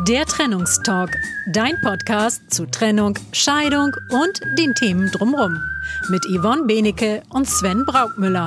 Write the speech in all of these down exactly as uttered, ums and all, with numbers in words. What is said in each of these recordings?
Der Trennungstalk, dein Podcast zu Trennung, Scheidung und den Themen drumherum. Mit Yvonne Benecke und Sven Braukmüller.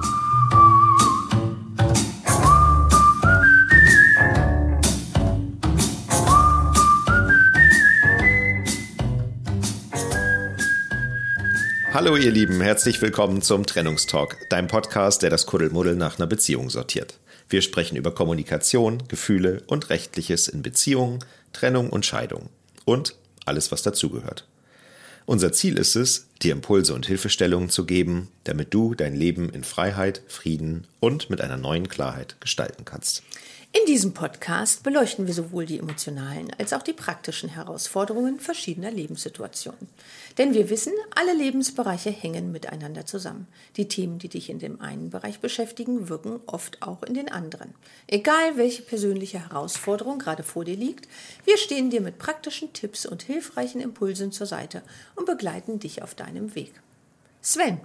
Hallo ihr Lieben, herzlich willkommen zum Trennungstalk, deinem Podcast, der das Kuddelmuddel nach einer Beziehung sortiert. Wir sprechen über Kommunikation, Gefühle und Rechtliches in Beziehungen, Trennung und Scheidung und alles, was dazugehört. Unser Ziel ist es, dir Impulse und Hilfestellungen zu geben, damit du dein Leben in Freiheit, Frieden und mit einer neuen Klarheit gestalten kannst. In diesem Podcast beleuchten wir sowohl die emotionalen als auch die praktischen Herausforderungen verschiedener Lebenssituationen. Denn wir wissen, alle Lebensbereiche hängen miteinander zusammen. Die Themen, die dich in dem einen Bereich beschäftigen, wirken oft auch in den anderen. Egal, welche persönliche Herausforderung gerade vor dir liegt, wir stehen dir mit praktischen Tipps und hilfreichen Impulsen zur Seite und begleiten dich auf deinem Weg. Sven,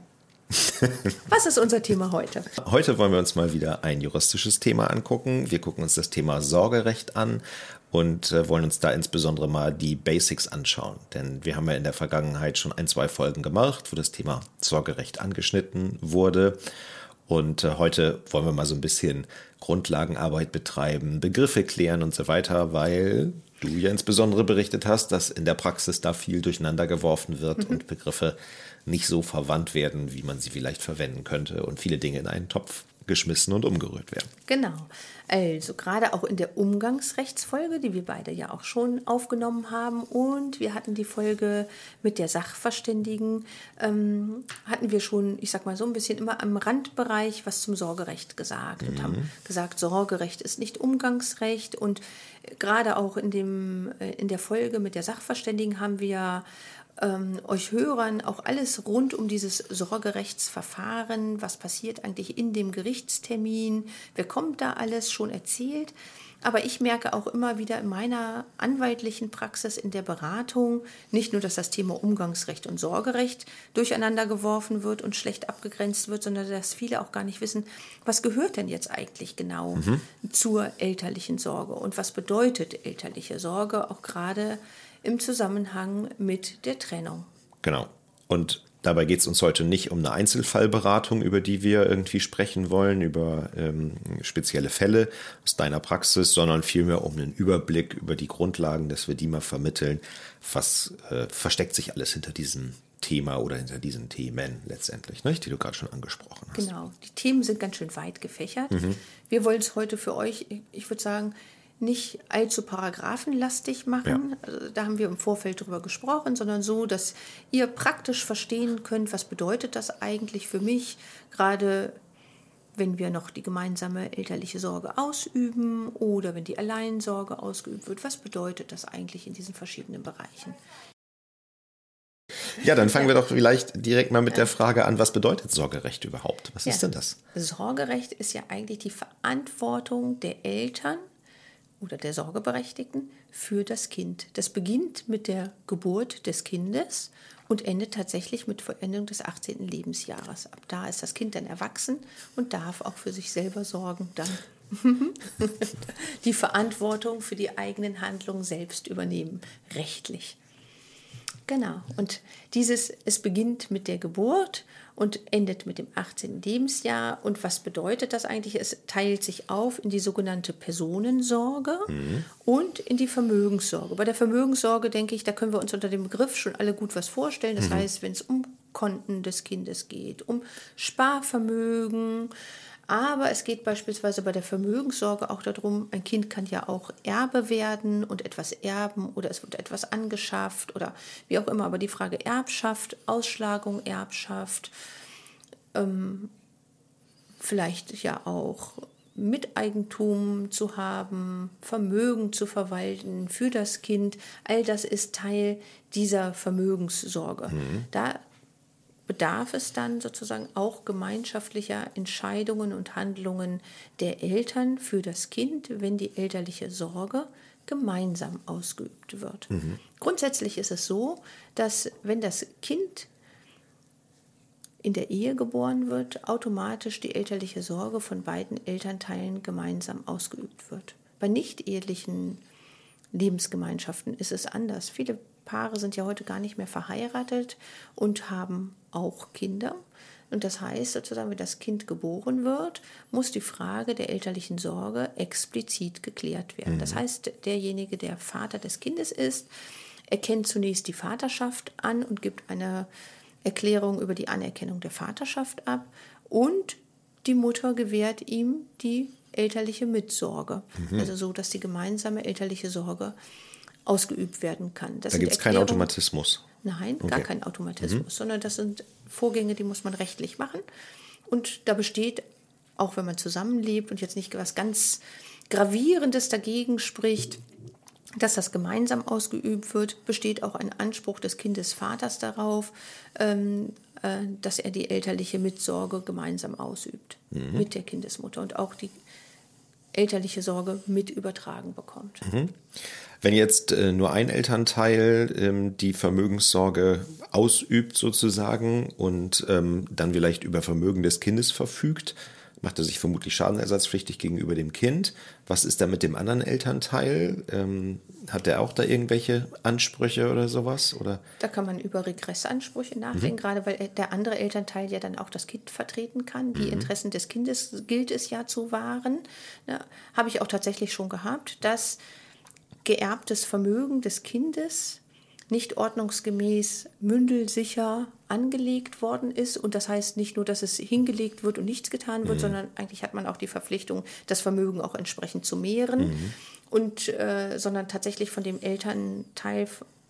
was ist unser Thema heute? Heute wollen wir uns mal wieder ein juristisches Thema angucken. Wir gucken uns das Thema Sorgerecht an und äh, wollen uns da insbesondere mal die Basics anschauen. Denn wir haben ja in der Vergangenheit schon ein, zwei Folgen gemacht, wo das Thema Sorgerecht angeschnitten wurde. Und äh, heute wollen wir mal so ein bisschen Grundlagenarbeit betreiben, Begriffe klären und so weiter, weil du ja insbesondere berichtet hast, dass in der Praxis da viel durcheinander geworfen wird mhm. und Begriffe nicht so verwandt werden, wie man sie vielleicht verwenden könnte und viele Dinge in einen Topf geschmissen und umgerührt werden. Genau. Also gerade auch in der Umgangsrechtsfolge, die wir beide ja auch schon aufgenommen haben, und wir hatten die Folge mit der Sachverständigen, ähm, hatten wir schon, ich sag mal so ein bisschen immer am Randbereich was zum Sorgerecht gesagt mhm. und haben gesagt, Sorgerecht ist nicht Umgangsrecht, und gerade auch in dem in der Folge mit der Sachverständigen haben wir Ähm, euch Hörern auch alles rund um dieses Sorgerechtsverfahren, was passiert eigentlich in dem Gerichtstermin, wer kommt da alles, schon erzählt. Aber ich merke auch immer wieder in meiner anwaltlichen Praxis, in der Beratung, nicht nur, dass das Thema Umgangsrecht und Sorgerecht durcheinander geworfen wird und schlecht abgegrenzt wird, sondern dass viele auch gar nicht wissen, was gehört denn jetzt eigentlich genau mhm. zur elterlichen Sorge und was bedeutet elterliche Sorge, auch gerade im Zusammenhang mit der Trennung. Genau. Und dabei geht es uns heute nicht um eine Einzelfallberatung, über die wir irgendwie sprechen wollen, über ähm, spezielle Fälle aus deiner Praxis, sondern vielmehr um einen Überblick über die Grundlagen, dass wir die mal vermitteln. Was äh, versteckt sich alles hinter diesem Thema oder hinter diesen Themen letztendlich, ne, die du gerade schon angesprochen hast. Genau. Die Themen sind ganz schön weit gefächert. Mhm. Wir wollen es heute für euch, ich würde sagen, nicht allzu paragraphenlastig machen, ja. Also da haben wir im Vorfeld drüber gesprochen, sondern so, dass ihr praktisch verstehen könnt, was bedeutet das eigentlich für mich, gerade wenn wir noch die gemeinsame elterliche Sorge ausüben oder wenn die Alleinsorge ausgeübt wird, was bedeutet das eigentlich in diesen verschiedenen Bereichen? Ja, dann fangen wir doch vielleicht direkt mal mit der Frage an, was bedeutet Sorgerecht überhaupt? Was ja. ist denn das? Sorgerecht ist ja eigentlich die Verantwortung der Eltern oder der Sorgeberechtigten für das Kind. Das beginnt mit der Geburt des Kindes und endet tatsächlich mit Vollendung des achtzehnten Lebensjahres. Ab da ist das Kind dann erwachsen und darf auch für sich selber sorgen, dann die Verantwortung für die eigenen Handlungen selbst übernehmen, rechtlich. Genau. Und dieses, es beginnt mit der Geburt und endet mit dem achtzehnten Lebensjahr. Und was bedeutet das eigentlich? Es teilt sich auf in die sogenannte Personensorge mhm. und in die Vermögenssorge. Bei der Vermögenssorge, denke ich, da können wir uns unter dem Begriff schon alle gut was vorstellen. Das mhm. heißt, wenn es um Konten des Kindes geht, um Sparvermögen. Aber es geht beispielsweise bei der Vermögenssorge auch darum, ein Kind kann ja auch Erbe werden und etwas erben oder es wird etwas angeschafft oder wie auch immer. Aber die Frage Erbschaft, Ausschlagung, Erbschaft, ähm, vielleicht ja auch Miteigentum zu haben, Vermögen zu verwalten für das Kind, all das ist Teil dieser Vermögenssorge. Mhm. Da bedarf es dann sozusagen auch gemeinschaftlicher Entscheidungen und Handlungen der Eltern für das Kind, wenn die elterliche Sorge gemeinsam ausgeübt wird. Mhm. Grundsätzlich ist es so, dass wenn das Kind in der Ehe geboren wird, automatisch die elterliche Sorge von beiden Elternteilen gemeinsam ausgeübt wird. Bei nicht-ehelichen Lebensgemeinschaften ist es anders. Viele Paare sind ja heute gar nicht mehr verheiratet und haben auch Kinder. Und das heißt sozusagen, wenn das Kind geboren wird, muss die Frage der elterlichen Sorge explizit geklärt werden. Mhm. Das heißt, derjenige, der Vater des Kindes ist, erkennt zunächst die Vaterschaft an und gibt eine Erklärung über die Anerkennung der Vaterschaft ab. Und die Mutter gewährt ihm die elterliche Mitsorge. Mhm. Also so, dass die gemeinsame elterliche Sorge ausgeübt werden kann. Das da gibt es keinen Automatismus. Nein, okay. gar keinen Automatismus, mhm. sondern das sind Vorgänge, die muss man rechtlich machen. Und da besteht, auch wenn man zusammenlebt und jetzt nicht was ganz Gravierendes dagegen spricht, dass das gemeinsam ausgeübt wird, besteht auch ein Anspruch des Kindesvaters darauf, ähm, äh, dass er die elterliche Mitsorge gemeinsam ausübt mhm. mit der Kindesmutter und auch die elterliche Sorge mit übertragen bekommt. Mhm. Wenn jetzt äh, nur ein Elternteil ähm, die Vermögenssorge ausübt sozusagen und ähm, dann vielleicht über Vermögen des Kindes verfügt, macht er sich vermutlich schadenersatzpflichtig gegenüber dem Kind. Was ist da mit dem anderen Elternteil? Ähm, hat der auch da irgendwelche Ansprüche oder sowas? Oder? Da kann man über Regressansprüche nachdenken, mhm. gerade weil der andere Elternteil ja dann auch das Kind vertreten kann. Die mhm. Interessen des Kindes gilt es ja zu wahren. Ja, habe ich auch tatsächlich schon gehabt, dass geerbtes Vermögen des Kindes nicht ordnungsgemäß mündelsicher angelegt worden ist. Und das heißt nicht nur, dass es hingelegt wird und nichts getan wird, mhm. sondern eigentlich hat man auch die Verpflichtung, das Vermögen auch entsprechend zu mehren. Mhm. Und, äh, sondern tatsächlich von dem Elternteil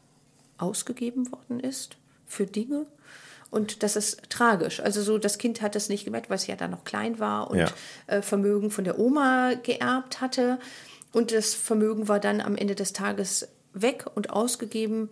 ausgegeben worden ist für Dinge. Und das ist tragisch. Also so, das Kind hat es nicht gemerkt, weil es ja da noch klein war und ja. äh, Vermögen von der Oma geerbt hatte. Und das Vermögen war dann am Ende des Tages weg und ausgegeben.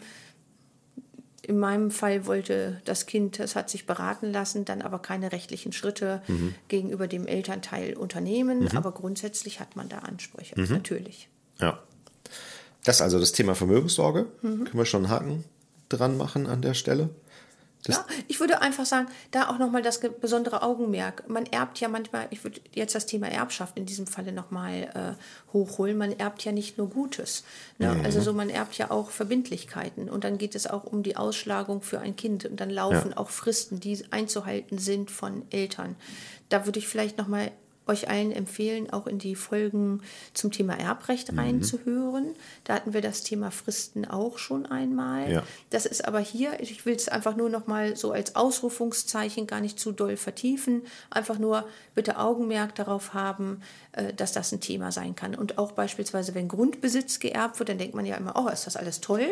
In meinem Fall wollte das Kind, es hat sich beraten lassen, dann aber keine rechtlichen Schritte mhm. gegenüber dem Elternteil unternehmen. Mhm. Aber grundsätzlich hat man da Ansprüche, mhm. natürlich. Ja. Das ist also das Thema Vermögenssorge. Mhm. Können wir schon einen Haken dran machen an der Stelle? Das ja, ich würde einfach sagen, da auch nochmal das besondere Augenmerk. Man erbt ja manchmal, ich würde jetzt das Thema Erbschaft in diesem Falle nochmal äh, hochholen, man erbt ja nicht nur Gutes. Ne? Mhm. Also so, man erbt ja auch Verbindlichkeiten und dann geht es auch um die Ausschlagung für ein Kind und dann laufen ja. auch Fristen, die einzuhalten sind von Eltern. Da würde ich vielleicht nochmal euch allen empfehlen, auch in die Folgen zum Thema Erbrecht mhm. reinzuhören. Da hatten wir das Thema Fristen auch schon einmal. Ja. Das ist aber hier, ich will es einfach nur noch mal so als Ausrufungszeichen gar nicht zu doll vertiefen, einfach nur bitte Augenmerk darauf haben, dass das ein Thema sein kann. Und auch beispielsweise, wenn Grundbesitz geerbt wird, dann denkt man ja immer, oh, ist das alles toll.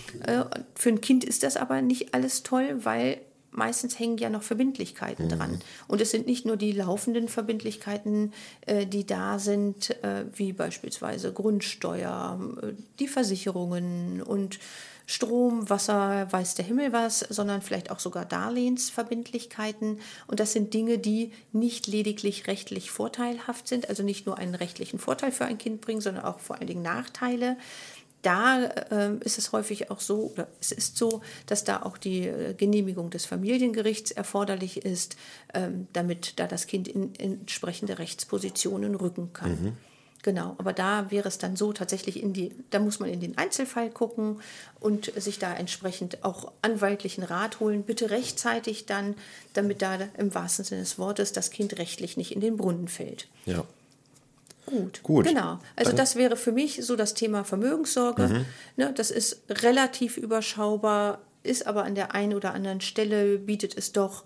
Für ein Kind ist das aber nicht alles toll, weil meistens hängen ja noch Verbindlichkeiten mhm. dran. Und es sind nicht nur die laufenden Verbindlichkeiten, äh, die da sind, äh, wie beispielsweise Grundsteuer, äh, die Versicherungen und Strom, Wasser, weiß der Himmel was, sondern vielleicht auch sogar Darlehensverbindlichkeiten. Und das sind Dinge, die nicht lediglich rechtlich vorteilhaft sind, also nicht nur einen rechtlichen Vorteil für ein Kind bringen, sondern auch vor allen Dingen Nachteile. Da äh, ist es häufig auch so, oder es ist so, dass da auch die äh, Genehmigung des Familiengerichts erforderlich ist, ähm, damit da das Kind in, in entsprechende Rechtspositionen rücken kann. Mhm. Genau, aber da wäre es dann so tatsächlich, in die, da muss man in den Einzelfall gucken und sich da entsprechend auch anwaltlichen Rat holen, bitte rechtzeitig dann, damit da im wahrsten Sinne des Wortes das Kind rechtlich nicht in den Brunnen fällt. Ja. Gut, Gut, genau. Also das wäre für mich so das Thema Vermögenssorge. Mhm. Ne, das ist relativ überschaubar, ist aber an der einen oder anderen Stelle, bietet es doch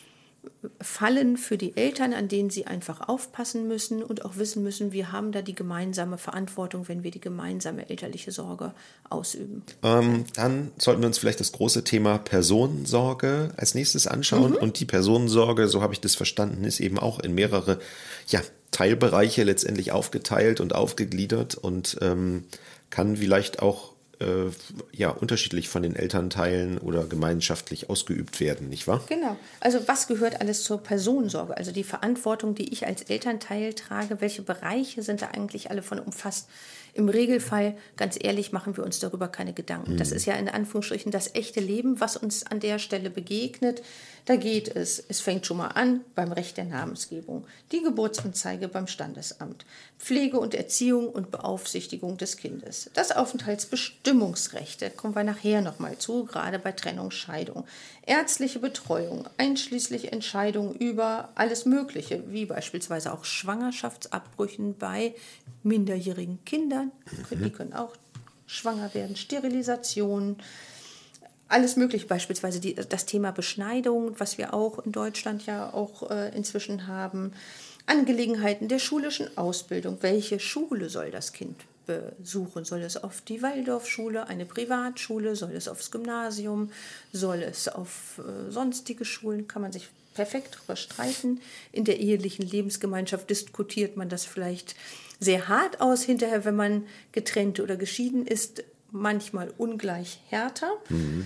Fallen für die Eltern, an denen sie einfach aufpassen müssen und auch wissen müssen, wir haben da die gemeinsame Verantwortung, wenn wir die gemeinsame elterliche Sorge ausüben. Ähm, dann sollten wir uns vielleicht das große Thema Personensorge als nächstes anschauen. Mhm. Und die Personensorge, so habe ich das verstanden, ist eben auch in mehrere ja, Teilbereiche letztendlich aufgeteilt und aufgegliedert und ähm, kann vielleicht auch äh, ja, unterschiedlich von den Elternteilen oder gemeinschaftlich ausgeübt werden, nicht wahr? Genau. Also was gehört alles zur Personensorge? Also die Verantwortung, die ich als Elternteil trage, welche Bereiche sind da eigentlich alle von umfasst? Im Regelfall, ganz ehrlich, machen wir uns darüber keine Gedanken. Mhm. Das ist ja in Anführungsstrichen das echte Leben, was uns an der Stelle begegnet. Da geht es, es fängt schon mal an beim Recht der Namensgebung, die Geburtsanzeige beim Standesamt, Pflege und Erziehung und Beaufsichtigung des Kindes, das Aufenthaltsbestimmungsrecht, da kommen wir nachher nochmal zu, gerade bei Trennung, Scheidung, ärztliche Betreuung, einschließlich Entscheidungen über alles Mögliche, wie beispielsweise auch Schwangerschaftsabbrüchen bei minderjährigen Kindern, die können auch schwanger werden, Sterilisation, alles mögliche, beispielsweise die, das Thema Beschneidung, was wir auch in Deutschland ja auch äh, inzwischen haben. Angelegenheiten der schulischen Ausbildung. Welche Schule soll das Kind besuchen? Soll es auf die Waldorfschule, eine Privatschule? Soll es aufs Gymnasium? Soll es auf äh, sonstige Schulen? Kann man sich perfekt darüber streiten. In der ehelichen Lebensgemeinschaft diskutiert man das vielleicht sehr hart aus. Hinterher, wenn man getrennt oder geschieden ist, manchmal ungleich härter. Mhm.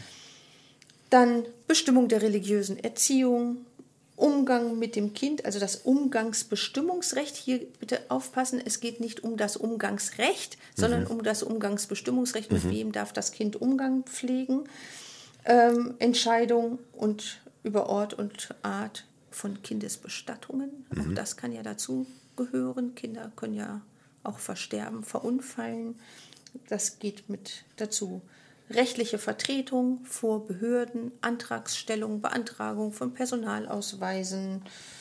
Dann Bestimmung der religiösen Erziehung, Umgang mit dem Kind, also das Umgangsbestimmungsrecht. Hier bitte aufpassen, es geht nicht um das Umgangsrecht, mhm. sondern um das Umgangsbestimmungsrecht. Mhm. Mit wem darf das Kind Umgang pflegen? Ähm, Entscheidung und über Ort und Art von Kindesbestattungen. Mhm. Auch das kann ja dazu gehören. Kinder können ja auch versterben, verunfallen. Das geht mit dazu. Rechtliche Vertretung vor Behörden, Antragsstellung, Beantragung von Personalausweisen.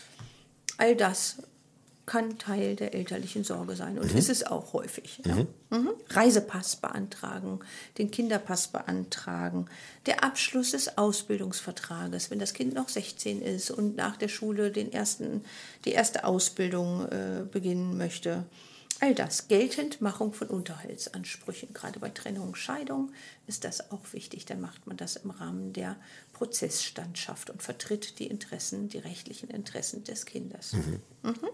All das kann Teil der elterlichen Sorge sein und mhm. ist es auch häufig. Ja. Mhm. Mhm. Reisepass beantragen, den Kinderpass beantragen, der Abschluss des Ausbildungsvertrages, wenn das Kind noch sechzehn ist und nach der Schule den ersten, die erste Ausbildung äh, beginnen möchte. All das, Geltendmachung von Unterhaltsansprüchen, gerade bei Trennung, Scheidung ist das auch wichtig. Dann macht man das im Rahmen der Prozessstandschaft und vertritt die Interessen, die rechtlichen Interessen des Kindes. Mhm. Mhm.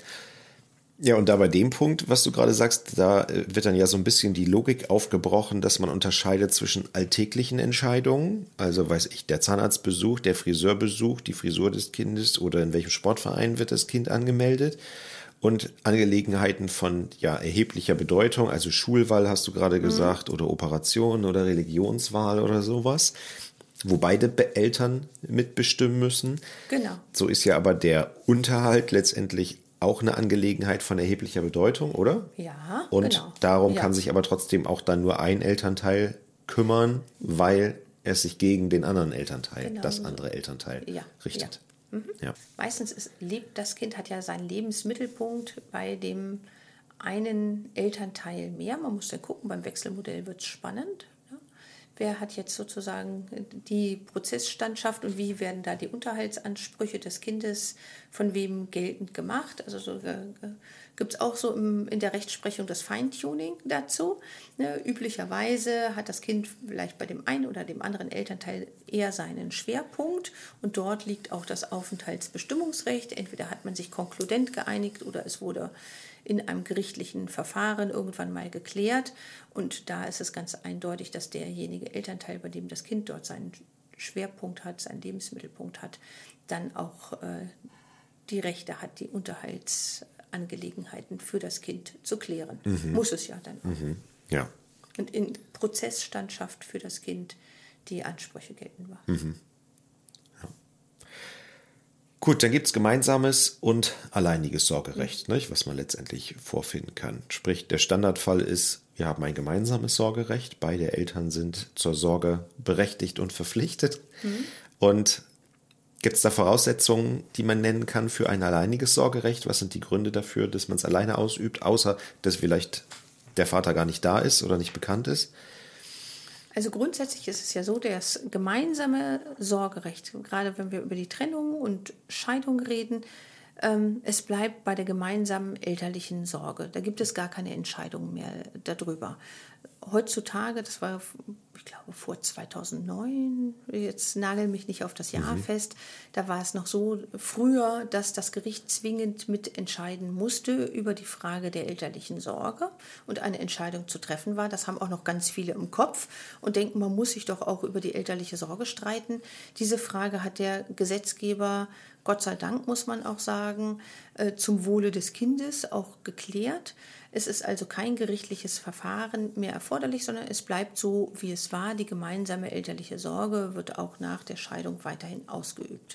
Ja, und da bei dem Punkt, was du gerade sagst, da wird dann ja so ein bisschen die Logik aufgebrochen, dass man unterscheidet zwischen alltäglichen Entscheidungen, also weiß ich, der Zahnarztbesuch, der Friseurbesuch, die Frisur des Kindes oder in welchem Sportverein wird das Kind angemeldet, und Angelegenheiten von ja, erheblicher Bedeutung, also Schulwahl hast du gerade mhm. gesagt, oder Operation oder Religionswahl oder sowas, wo beide Be- Eltern mitbestimmen müssen. Genau. So ist ja aber der Unterhalt letztendlich auch eine Angelegenheit von erheblicher Bedeutung, oder? Ja, Und genau. darum ja. kann sich aber trotzdem auch dann nur ein Elternteil kümmern, weil es sich gegen den anderen Elternteil, genau. das andere Elternteil ja. richtet. Ja. Mhm. Ja. Meistens ist, lebt das Kind, hat ja seinen Lebensmittelpunkt bei dem einen Elternteil mehr. Man muss dann gucken, beim Wechselmodell wird es spannend. Ja. Wer hat jetzt sozusagen die Prozessstandschaft und wie werden da die Unterhaltsansprüche des Kindes von wem geltend gemacht? Also so, äh, gibt es auch so im, in der Rechtsprechung das Feintuning dazu. Ne, üblicherweise hat das Kind vielleicht bei dem einen oder dem anderen Elternteil eher seinen Schwerpunkt und dort liegt auch das Aufenthaltsbestimmungsrecht. Entweder hat man sich konkludent geeinigt oder es wurde in einem gerichtlichen Verfahren irgendwann mal geklärt. Und da ist es ganz eindeutig, dass derjenige Elternteil, bei dem das Kind dort seinen Schwerpunkt hat, seinen Lebensmittelpunkt hat, dann auch äh, die Rechte hat, die Unterhaltsangelegenheiten für das Kind zu klären. Mhm. Muss es ja dann auch. Mhm. Ja. Und in Prozessstandschaft für das Kind die Ansprüche geltend machen. Mhm. Ja. Gut, dann gibt es gemeinsames und alleiniges Sorgerecht, mhm. nicht, was man letztendlich vorfinden kann. Sprich, der Standardfall ist, wir haben ein gemeinsames Sorgerecht, beide Eltern sind zur Sorge berechtigt und verpflichtet. Mhm. Und gibt es da Voraussetzungen, die man nennen kann für ein alleiniges Sorgerecht? Was sind die Gründe dafür, dass man es alleine ausübt, außer dass vielleicht der Vater gar nicht da ist oder nicht bekannt ist? Also grundsätzlich ist es ja so, das gemeinsame Sorgerecht, gerade wenn wir über die Trennung und Scheidung reden, ähm, es bleibt bei der gemeinsamen elterlichen Sorge. Da gibt es gar keine Entscheidung mehr darüber. heutzutage, das war, ich glaube, vor zweitausendneun, jetzt nagel mich nicht auf das Jahr mhm. fest, da war es noch so früher, dass das Gericht zwingend mitentscheiden musste über die Frage der elterlichen Sorge und eine Entscheidung zu treffen war. Das haben auch noch ganz viele im Kopf und denken, man muss sich doch auch über die elterliche Sorge streiten. Diese Frage hat der Gesetzgeber, Gott sei Dank muss man auch sagen, zum Wohle des Kindes auch geklärt. Es ist also kein gerichtliches Verfahren mehr erforderlich, sondern es bleibt so, wie es war. Die gemeinsame elterliche Sorge wird auch nach der Scheidung weiterhin ausgeübt.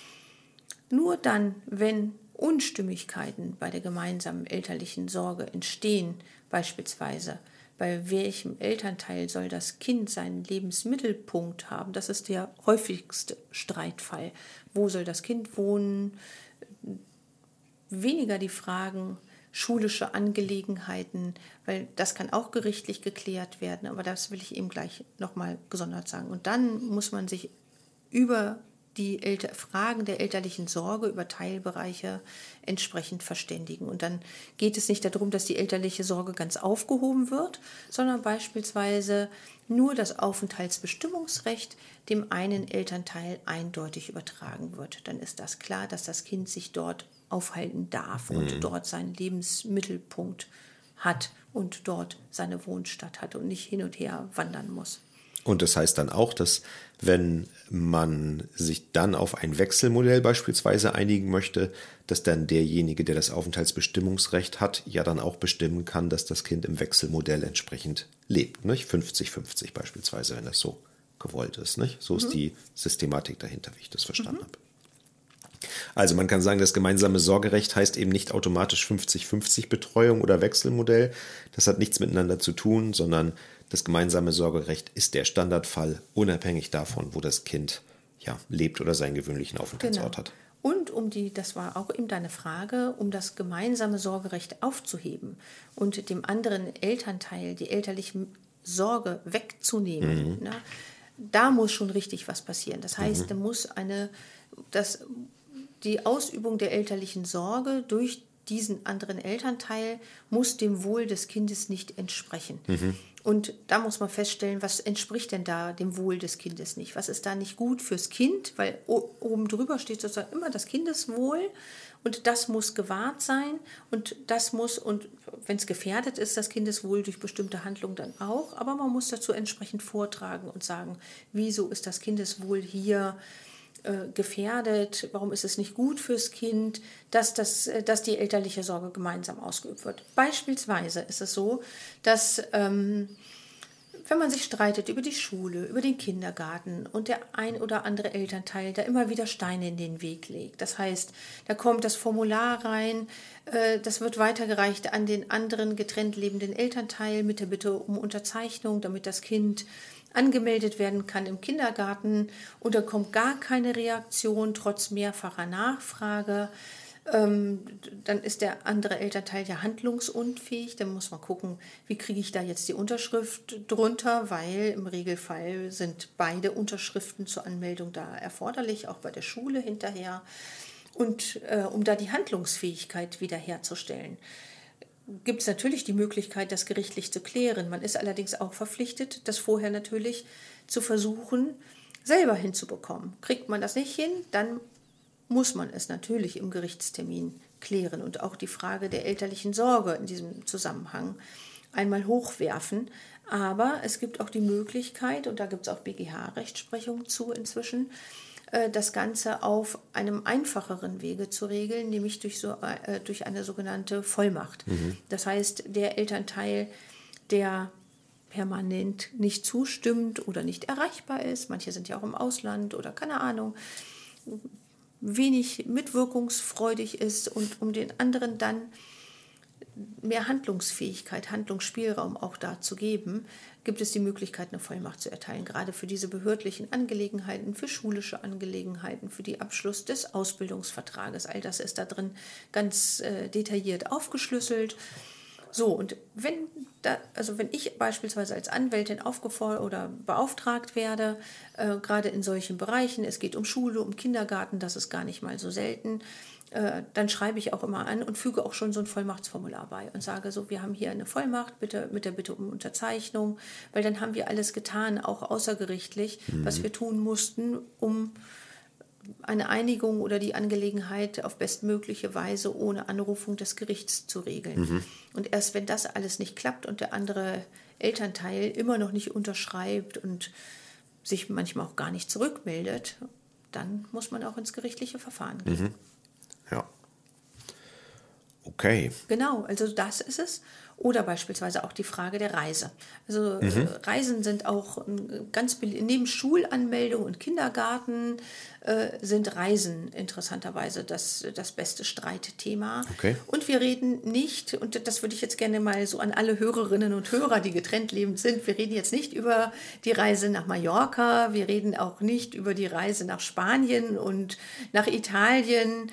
Nur dann, wenn Unstimmigkeiten bei der gemeinsamen elterlichen Sorge entstehen, beispielsweise bei welchem Elternteil soll das Kind seinen Lebensmittelpunkt haben, das ist der häufigste Streitfall. Wo soll das Kind wohnen? Weniger die Fragen, schulische Angelegenheiten, weil das kann auch gerichtlich geklärt werden, aber das will ich eben gleich nochmal gesondert sagen. Und dann muss man sich über die Elter- Fragen der elterlichen Sorge, über Teilbereiche entsprechend verständigen. Und dann geht es nicht darum, dass die elterliche Sorge ganz aufgehoben wird, sondern beispielsweise nur das Aufenthaltsbestimmungsrecht dem einen Elternteil eindeutig übertragen wird. Dann ist das klar, dass das Kind sich dort aufhalten darf und mhm. dort seinen Lebensmittelpunkt hat und dort seine Wohnstatt hat und nicht hin und her wandern muss. Und das heißt dann auch, dass wenn man sich dann auf ein Wechselmodell beispielsweise einigen möchte, dass dann derjenige, der das Aufenthaltsbestimmungsrecht hat, ja dann auch bestimmen kann, dass das Kind im Wechselmodell entsprechend lebt. Nicht? fünfzig fünfzig beispielsweise, wenn das so gewollt ist. Nicht? So mhm. ist die Systematik dahinter, wie ich das verstanden mhm. habe. Also man kann sagen, das gemeinsame Sorgerecht heißt eben nicht automatisch fünfzig fünfzig Betreuung oder Wechselmodell. Das hat nichts miteinander zu tun, sondern das gemeinsame Sorgerecht ist der Standardfall, unabhängig davon, wo das Kind ja, lebt oder seinen gewöhnlichen Aufenthaltsort genau. hat. Und um die, das war auch eben deine Frage, um das gemeinsame Sorgerecht aufzuheben und dem anderen Elternteil die elterliche Sorge wegzunehmen, mhm. ne, da muss schon richtig was passieren. Das heißt, mhm. da muss eine, das, die Ausübung der elterlichen Sorge durch diesen anderen Elternteil muss dem Wohl des Kindes nicht entsprechen. Mhm. Und da muss man feststellen, was entspricht denn da dem Wohl des Kindes nicht? Was ist da nicht gut fürs Kind? Weil oben drüber steht sozusagen immer das Kindeswohl und das muss gewahrt sein und das muss, und wenn es gefährdet ist, das Kindeswohl durch bestimmte Handlungen dann auch, aber man muss dazu entsprechend vortragen und sagen, wieso ist das Kindeswohl hier gefährdet, warum ist es nicht gut fürs Kind, dass, das, dass die elterliche Sorge gemeinsam ausgeübt wird. Beispielsweise ist es so, dass ähm, wenn man sich streitet über die Schule, über den Kindergarten und der ein oder andere Elternteil da immer wieder Steine in den Weg legt. Das heißt, da kommt das Formular rein, äh, das wird weitergereicht an den anderen getrennt lebenden Elternteil mit der Bitte um Unterzeichnung, damit das Kind angemeldet werden kann im Kindergarten, und da kommt gar keine Reaktion trotz mehrfacher Nachfrage. Ähm, dann ist der andere Elternteil ja handlungsunfähig. Dann muss man gucken, wie kriege ich da jetzt die Unterschrift drunter, weil im Regelfall sind beide Unterschriften zur Anmeldung da erforderlich, auch bei der Schule hinterher. Und äh, um da die Handlungsfähigkeit wiederherzustellen, gibt es natürlich die Möglichkeit, das gerichtlich zu klären. Man ist allerdings auch verpflichtet, das vorher natürlich zu versuchen, selber hinzubekommen. Kriegt man das nicht hin, dann muss man es natürlich im Gerichtstermin klären und auch die Frage der elterlichen Sorge in diesem Zusammenhang einmal hochwerfen. Aber es gibt auch die Möglichkeit, und da gibt es auch B G H-Rechtsprechung zu inzwischen, das Ganze auf einem einfacheren Wege zu regeln, nämlich durch, so, äh, durch eine sogenannte Vollmacht. Mhm. Das heißt, der Elternteil, der permanent nicht zustimmt oder nicht erreichbar ist, manche sind ja auch im Ausland oder keine Ahnung, wenig mitwirkungsfreudig ist, und um den anderen dann mehr Handlungsfähigkeit, Handlungsspielraum auch da zu geben, gibt es die Möglichkeit, eine Vollmacht zu erteilen, gerade für diese behördlichen Angelegenheiten, für schulische Angelegenheiten, für den Abschluss des Ausbildungsvertrages. All das ist da drin ganz äh, detailliert aufgeschlüsselt. So, und wenn, da, also wenn ich beispielsweise als Anwältin aufgefordert oder beauftragt werde, äh, gerade in solchen Bereichen, es geht um Schule, um Kindergarten, das ist gar nicht mal so selten, äh, dann schreibe ich auch immer an und füge auch schon so ein Vollmachtsformular bei und sage so, wir haben hier eine Vollmacht, bitte mit der Bitte um Unterzeichnung, weil dann haben wir alles getan, auch außergerichtlich, mhm. was wir tun mussten, um eine Einigung oder die Angelegenheit auf bestmögliche Weise ohne Anrufung des Gerichts zu regeln. Mhm. Und erst wenn das alles nicht klappt und der andere Elternteil immer noch nicht unterschreibt und sich manchmal auch gar nicht zurückmeldet, dann muss man auch ins gerichtliche Verfahren gehen. Mhm. Ja. Okay. Genau, also das ist es. Oder beispielsweise auch die Frage der Reise. Also mhm. äh, Reisen sind auch äh, ganz neben Schulanmeldung und Kindergarten äh, sind Reisen interessanterweise das, das beste Streitthema. Okay. Und wir reden nicht, und das würde ich jetzt gerne mal so an alle Hörerinnen und Hörer, die getrennt lebend sind, wir reden jetzt nicht über die Reise nach Mallorca, wir reden auch nicht über die Reise nach Spanien und nach Italien.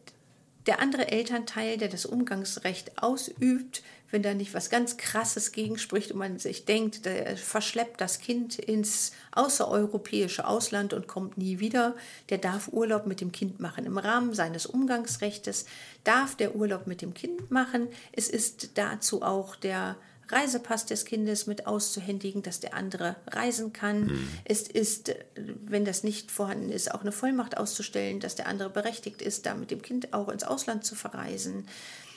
Der andere Elternteil, der das Umgangsrecht ausübt, wenn da nicht was ganz Krasses gegenspricht und man sich denkt, der verschleppt das Kind ins außereuropäische Ausland und kommt nie wieder, der darf Urlaub mit dem Kind machen. Im Rahmen seines Umgangsrechtes darf der Urlaub mit dem Kind machen. Es ist dazu auch der Reisepass des Kindes mit auszuhändigen, dass der andere reisen kann. Mhm. Es ist, wenn das nicht vorhanden ist, auch eine Vollmacht auszustellen, dass der andere berechtigt ist, da mit dem Kind auch ins Ausland zu verreisen.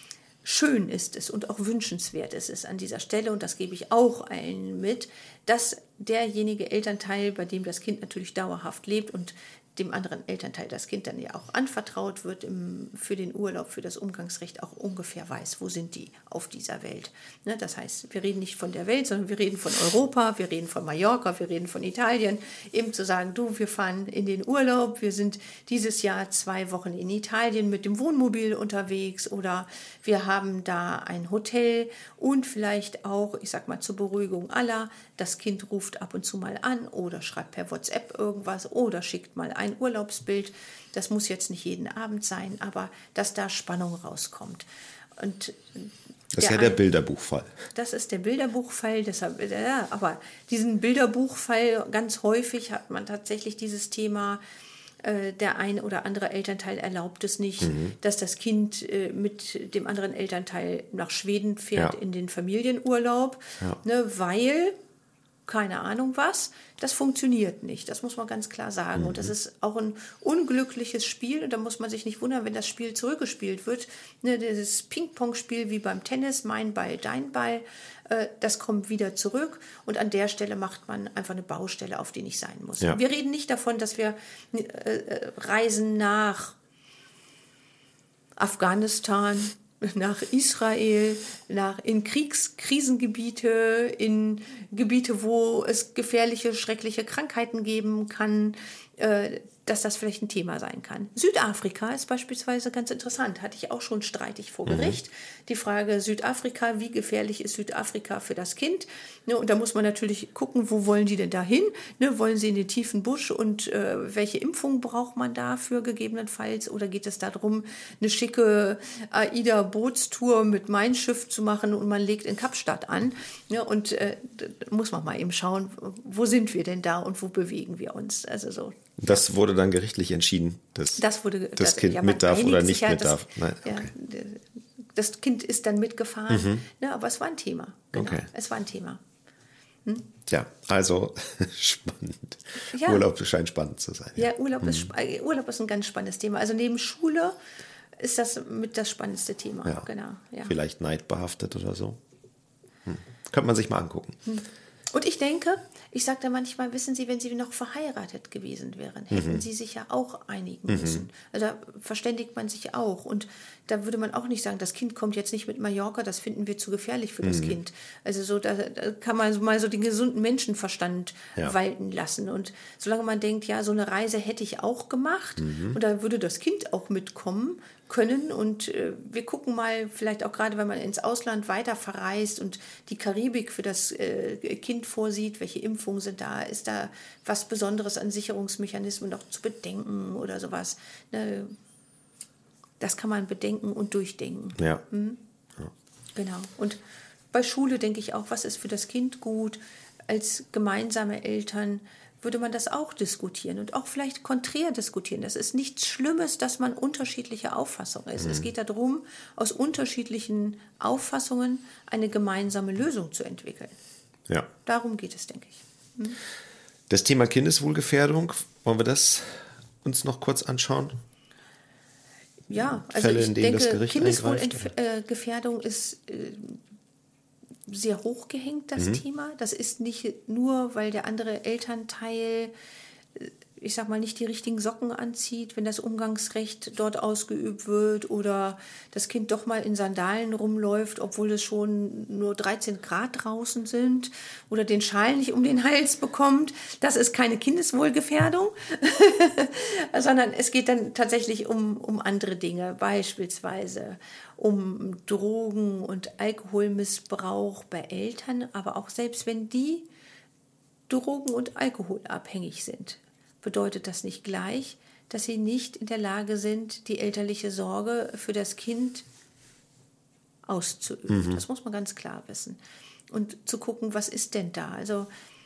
Schön ist es und auch wünschenswert ist es an dieser Stelle, und das gebe ich auch allen mit, dass derjenige Elternteil, bei dem das Kind natürlich dauerhaft lebt und dem anderen Elternteil das Kind dann ja auch anvertraut wird im, für den Urlaub, für das Umgangsrecht, auch ungefähr weiß, wo sind die auf dieser Welt. Ne, das heißt, wir reden nicht von der Welt, sondern wir reden von Europa, wir reden von Mallorca, wir reden von Italien. Eben zu sagen, du, wir fahren in den Urlaub, wir sind dieses Jahr zwei Wochen in Italien mit dem Wohnmobil unterwegs, oder wir haben da ein Hotel und vielleicht auch, ich sag mal zur Beruhigung aller, das Kind ruft ab und zu mal an oder schreibt per WhatsApp irgendwas oder schickt mal ein Urlaubsbild. Das muss jetzt nicht jeden Abend sein, aber dass da Spannung rauskommt. Und das ist ja der Bilderbuchfall. Das ist der Bilderbuchfall, deshalb, ja, aber diesen Bilderbuchfall, ganz häufig hat man tatsächlich dieses Thema, äh, der ein oder andere Elternteil erlaubt es nicht, mhm. dass das Kind äh, mit dem anderen Elternteil nach Schweden fährt, ja. in den Familienurlaub, ja. ne, weil keine Ahnung was, das funktioniert nicht. Das muss man ganz klar sagen. Mhm. Und das ist auch ein unglückliches Spiel. Und da muss man sich nicht wundern, wenn das Spiel zurückgespielt wird. Ne, dieses Ping-Pong-Spiel wie beim Tennis, mein Ball, dein Ball, äh, das kommt wieder zurück. Und an der Stelle macht man einfach eine Baustelle, auf die nicht sein muss. Ja. Wir reden nicht davon, dass wir äh, reisen nach Afghanistan, nach Israel, nach, in Kriegskrisengebiete, in Gebiete, wo es gefährliche, schreckliche Krankheiten geben kann, äh, dass das vielleicht ein Thema sein kann. Südafrika ist beispielsweise ganz interessant, hatte ich auch schon streitig vor Gericht. Mhm. Die Frage Südafrika, wie gefährlich ist Südafrika für das Kind? Ne, und da muss man natürlich gucken, wo wollen die denn da hin? Ne, wollen sie in den tiefen Busch und äh, welche Impfung braucht man dafür gegebenenfalls? Oder geht es darum, eine schicke AIDA-Bootstour mit Mein Schiff zu machen und man legt in Kapstadt an? Ne, und äh, muss man mal eben schauen, wo sind wir denn da und wo bewegen wir uns? Also so. Das wurde dann gerichtlich entschieden, dass das, wurde, das, das Kind ja, mit darf oder nicht ja, mit das, darf. Nein, ja, okay. Das Kind ist dann mitgefahren, mhm. ne, aber es war ein Thema. Genau, okay. Es war ein Thema. Hm? Ja, also spannend. Ja. Urlaub scheint spannend zu sein. Ja, ja Urlaub, mhm. ist, Urlaub ist ein ganz spannendes Thema. Also neben Schule ist das mit das spannendste Thema. Ja. Genau, ja. Vielleicht neidbehaftet oder so. Hm. Könnte man sich mal angucken. Hm. Und ich denke, ich sage da manchmal, wissen Sie, wenn Sie noch verheiratet gewesen wären, hätten mhm. Sie sich ja auch einigen mhm. müssen. Also da verständigt man sich auch. Und da würde man auch nicht sagen, das Kind kommt jetzt nicht mit Mallorca, das finden wir zu gefährlich für mhm. das Kind. Also so, da, da kann man so mal so den gesunden Menschenverstand ja. walten lassen. Und solange man denkt, ja, so eine Reise hätte ich auch gemacht mhm. und da würde das Kind auch mitkommen können, und äh, wir gucken mal, vielleicht auch gerade, wenn man ins Ausland weiter verreist und die Karibik für das äh, Kind vorsieht, welche Impfungen sind da, ist da was Besonderes an Sicherungsmechanismen noch zu bedenken oder sowas. Ne? Das kann man bedenken und durchdenken. Ja. Mhm. ja. Genau. Und bei Schule denke ich auch, was ist für das Kind gut, als gemeinsame Eltern würde man das auch diskutieren und auch vielleicht konträr diskutieren. Das ist nichts Schlimmes, dass man unterschiedlicher Auffassung ist. Mhm. Es geht darum, aus unterschiedlichen Auffassungen eine gemeinsame Lösung zu entwickeln. Ja. Darum geht es, denke ich. Hm? Das Thema Kindeswohlgefährdung, wollen wir das uns noch kurz anschauen? Ja, also Fälle, ich in denen das denke, Gericht Kindeswohlgefährdung ist äh, sehr hochgehängt, das mhm. Thema. Das ist nicht nur, weil der andere Elternteil, ich sag mal, nicht die richtigen Socken anzieht, wenn das Umgangsrecht dort ausgeübt wird oder das Kind doch mal in Sandalen rumläuft, obwohl es schon nur dreizehn Grad draußen sind oder den Schal nicht um den Hals bekommt. Das ist keine Kindeswohlgefährdung, sondern es geht dann tatsächlich um, um andere Dinge, beispielsweise um Drogen- und Alkoholmissbrauch bei Eltern, aber auch selbst wenn die drogen- und alkoholabhängig sind, bedeutet das nicht gleich, dass sie nicht in der Lage sind, die elterliche Sorge für das Kind auszuüben. Mhm. Das muss man ganz klar wissen. Und zu gucken, was ist denn da? Also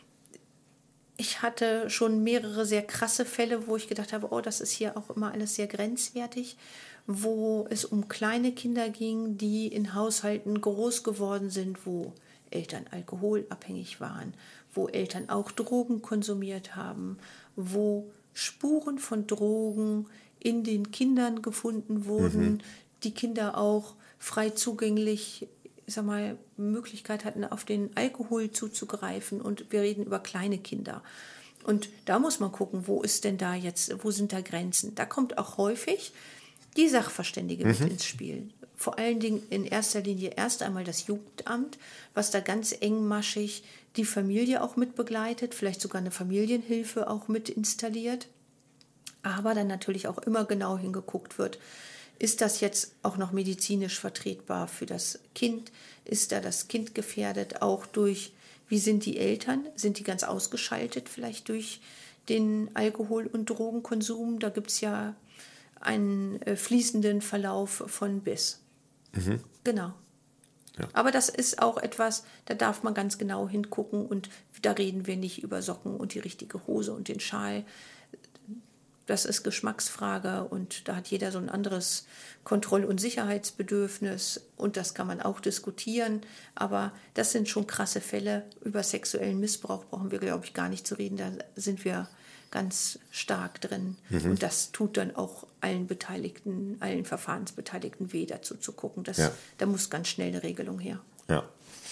ich hatte schon mehrere sehr krasse Fälle, wo ich gedacht habe, oh, das ist hier auch immer alles sehr grenzwertig, wo es um kleine Kinder ging, die in Haushalten groß geworden sind, wo Eltern alkoholabhängig waren, wo Eltern auch Drogen konsumiert haben, wo Spuren von Drogen in den Kindern gefunden wurden, mhm. die Kinder auch frei zugänglich, ich sag mal, Möglichkeit hatten, auf den Alkohol zuzugreifen, und wir reden über kleine Kinder. Und da muss man gucken, wo ist denn da jetzt, wo sind da Grenzen? Da kommt auch häufig die Sachverständige mhm. mit ins Spiel. Vor allen Dingen in erster Linie erst einmal das Jugendamt, was da ganz engmaschig die Familie auch mit begleitet, vielleicht sogar eine Familienhilfe auch mit installiert. Aber dann natürlich auch immer genau hingeguckt wird, ist das jetzt auch noch medizinisch vertretbar für das Kind? Ist da das Kind gefährdet auch durch, wie sind die Eltern? Sind die ganz ausgeschaltet vielleicht durch den Alkohol- und Drogenkonsum? Da gibt es ja einen äh, fließenden Verlauf von bis. Mhm. Genau. Ja. Aber das ist auch etwas, da darf man ganz genau hingucken, und da reden wir nicht über Socken und die richtige Hose und den Schal. Das ist Geschmacksfrage, und da hat jeder so ein anderes Kontroll- und Sicherheitsbedürfnis, und das kann man auch diskutieren. Aber das sind schon krasse Fälle. Über sexuellen Missbrauch brauchen wir, glaube ich, gar nicht zu reden. Da sind wir ganz stark drin. Mhm. Und das tut dann auch allen Beteiligten, allen Verfahrensbeteiligten weh, dazu zu gucken. Das, ja. Da muss ganz schnell eine Regelung her. Ja.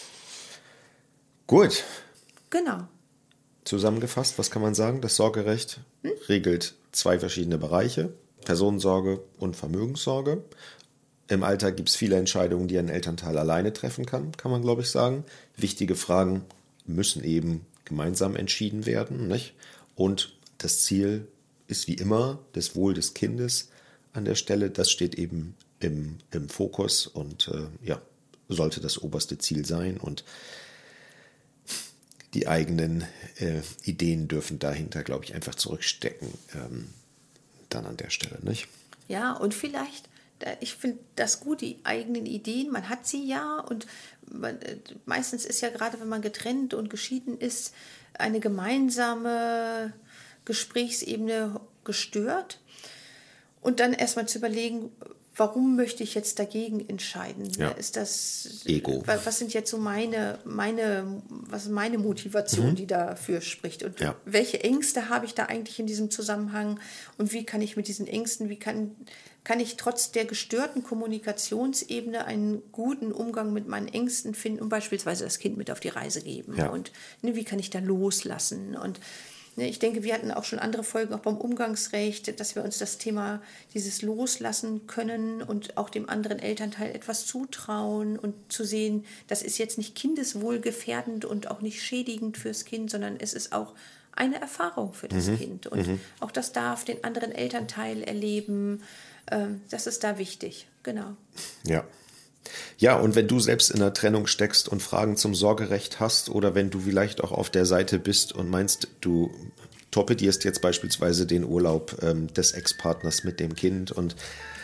Gut. Genau. Zusammengefasst, was kann man sagen? Das Sorgerecht hm? regelt zwei verschiedene Bereiche: Personensorge und Vermögenssorge. Im Alltag gibt es viele Entscheidungen, die ein Elternteil alleine treffen kann, kann man, glaube ich, sagen. Wichtige Fragen müssen eben gemeinsam entschieden werden, nicht? Und das Ziel ist wie immer das Wohl des Kindes an der Stelle. Das steht eben im, im Fokus und äh, ja, sollte das oberste Ziel sein. Und die eigenen äh, Ideen dürfen dahinter, glaube ich, einfach zurückstecken, ähm, dann an der Stelle, nicht? Ja, und vielleicht, ich finde das gut, die eigenen Ideen, man hat sie ja, und man, meistens ist ja gerade, wenn man getrennt und geschieden ist, eine gemeinsame Gesprächsebene gestört. Und dann erstmal zu überlegen, warum möchte ich jetzt dagegen entscheiden? Ja. Ist das Ego? Was sind jetzt so meine, meine, was ist meine Motivation, mhm. die dafür spricht? Und ja. welche Ängste habe ich da eigentlich in diesem Zusammenhang? Und wie kann ich mit diesen Ängsten, wie kann, kann ich trotz der gestörten Kommunikationsebene einen guten Umgang mit meinen Ängsten finden und beispielsweise das Kind mit auf die Reise geben? Ja. Und ne, wie kann ich da loslassen? Und ich denke, wir hatten auch schon andere Folgen, auch beim Umgangsrecht, dass wir uns das Thema dieses Loslassen können und auch dem anderen Elternteil etwas zutrauen und zu sehen, das ist jetzt nicht kindeswohlgefährdend und auch nicht schädigend fürs Kind, sondern es ist auch eine Erfahrung für das mhm. Kind. Und mhm. auch das darf den anderen Elternteil erleben. Das ist da wichtig, genau. Ja. Ja, und wenn du selbst in einer Trennung steckst und Fragen zum Sorgerecht hast, oder wenn du vielleicht auch auf der Seite bist und meinst, du torpedierst jetzt beispielsweise den Urlaub ähm, des Ex-Partners mit dem Kind und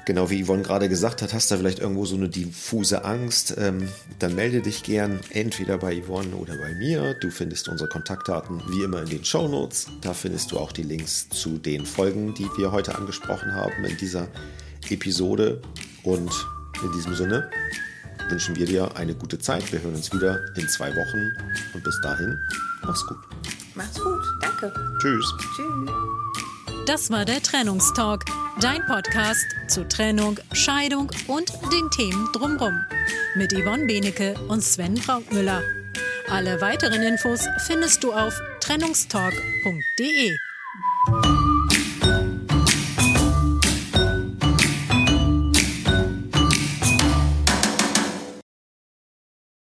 Genau, wie Yvonne gerade gesagt hat, hast du vielleicht irgendwo so eine diffuse Angst, ähm, dann melde dich gern entweder bei Yvonne oder bei mir. Du findest unsere Kontaktdaten wie immer in den Shownotes. Da findest du auch die Links zu den Folgen, die wir heute angesprochen haben in dieser Episode. Und in diesem Sinne wünschen wir dir eine gute Zeit. Wir hören uns wieder in zwei Wochen und bis dahin, mach's gut. Mach's gut, danke. Tschüss. Tschüss. Das war der Trennungstalk, dein Podcast zu Trennung, Scheidung und den Themen drumherum. Mit Yvonne Benecke und Sven Braunmüller. Alle weiteren Infos findest du auf trennungstalk punkt de.